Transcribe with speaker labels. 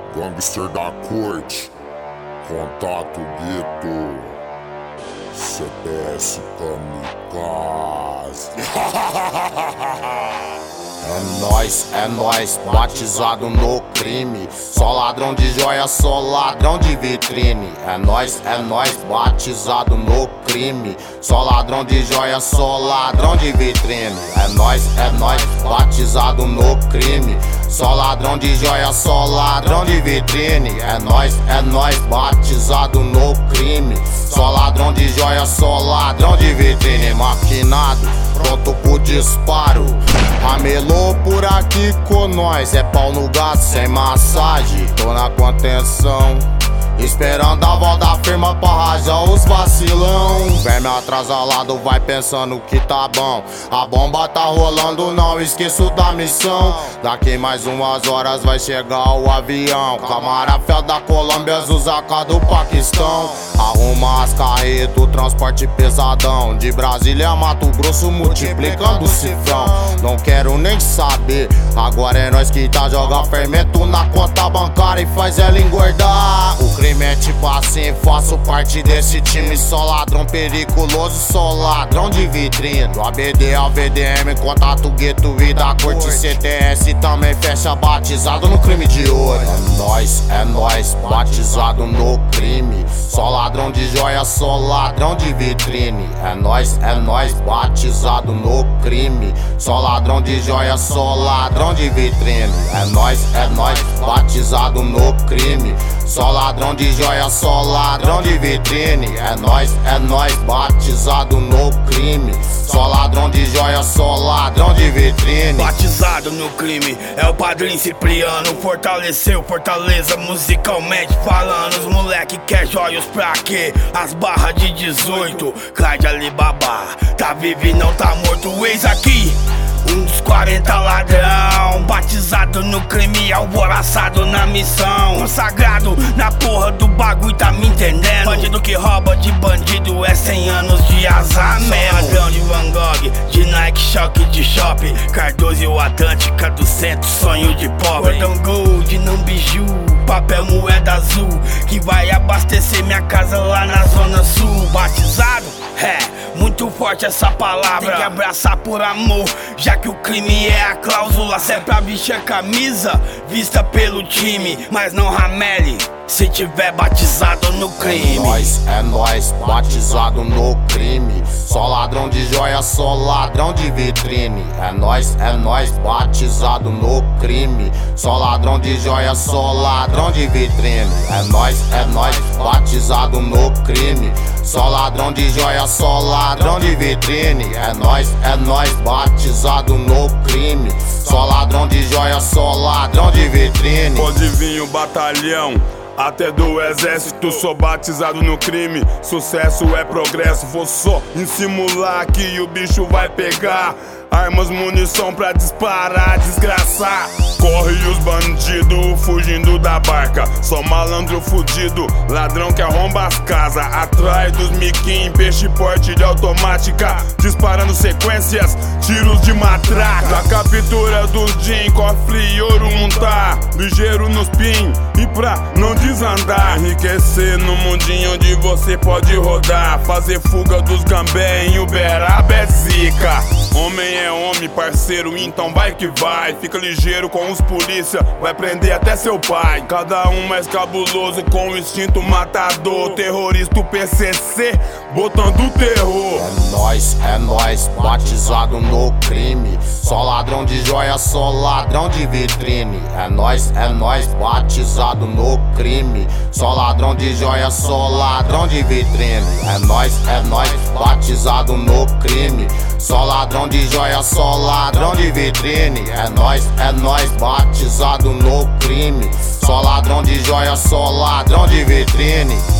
Speaker 1: Gangster da corte, contato gueto, CPS kamikaze.
Speaker 2: É nóis, batizado no crime. Só ladrão de joia, só ladrão de vitrine. É nóis, batizado no crime. Só ladrão de joia, só ladrão de vitrine. É nóis, batizado no crime. Só ladrão de joia, só ladrão de vitrine. É nóis, batizado no crime. Só ladrão de joia, só ladrão de vitrine. Maquinado, pronto pro disparo. Ramelou por aqui com nós, é pau no gato sem massagem. Tô na contenção, esperando a volta da firma pra rajar os vacilão. Verme atrasalado vai pensando que tá bom. A bomba tá rolando, não esqueço da missão. Daqui mais umas horas vai chegar o avião. Camarafé da Colômbia, Zuzaca do Paquistão. Arruma as carretas, transporte pesadão. De Brasília a Mato Grosso, multiplicando o cifrão. Não quero nem saber, agora é nós que tá. Joga fermento na conta bancária e faz ela engordar. O crime é tipo assim, faço parte desse time. Só ladrão periculoso, só ladrão de vitrine. Do ABD ao VDM, contato gueto e da corte. CTS também fecha batizado no crime de ouro. É nóis, batizado no crime. Só ladrão de joia, só ladrão de vitrine. É nóis, batizado no crime. Só ladrão de joia, só ladrão de vitrine. É nóis, batizado no crime. Só ladrão de joia, só ladrão de vitrine. É nóis, batizado no crime. Só ladrão de joia, só ladrão de vitrine.
Speaker 3: Batizado no crime, é o Padrinho Cipriano. Fortaleceu Fortaleza musicalmente falando. Os moleque quer joias pra quê? As barras de 18, cai de Alibaba. Tá vivo e não tá morto, eis aqui um dos 40 ladrão. Batizado no crime, alvoraçado na missão. Consagrado na porra do bagulho, tá me entendendo? Bandido que rouba de bandido é 100 anos de azar mesmo. Ladrão de Van Gogh, de Nike, choque de shopping. Cardoso e o Atlântica do centro, sonho de pobre. Cordão gold, não biju, papel moeda azul, que vai abastecer minha casa lá na zona sul. Batizado? Muito forte essa palavra. Tem que abraçar por amor, já que o crime é a cláusula. Se é pra vestir a camisa, vista pelo time, mas não ramele se tiver batizado no crime.
Speaker 2: É nóis, batizado no crime. Só ladrão de joia, só ladrão de vitrine. É nóis, batizado no crime. Só ladrão de joia, só ladrão de vitrine. É nóis, batizado no crime. Só ladrão de joia, só ladrão de vitrine. É nóis, batizado no crime. Só ladrão de joia, só ladrão de vitrine.
Speaker 4: Pode vir o batalhão, até do exército, sou batizado no crime. Sucesso é progresso, vou só simular que o bicho vai pegar. Armas, munição pra disparar, desgraçar. Corre os bandidos fugindo da barca. Só malandro fudido, ladrão que arromba as casas. Atrás dos miquim, peixe porte de automática. Disparando sequências, tiros de matraca. A captura dos Jim, cofre e ouro montar. Ligeiro nos pin e pra não desandar. Enriquecer no mundinho onde você pode rodar. Fazer fuga dos gambé em Uberaba é zica. Homem é homem, parceiro, então vai que vai. Fica ligeiro com os polícia, vai prender até seu pai. Cada um mais cabuloso com o instinto matador. Terrorista o PCC, botando o terror.
Speaker 2: É nóis, batizado no crime. Só ladrão de joia, só ladrão de vitrine. É nóis, batizado no crime. Só ladrão de joia, só ladrão de vitrine. É nóis, batizado no crime. Só ladrão de joia, só ladrão de vitrine. É nóis, batizado no crime. Só ladrão de joia, só ladrão de vitrine.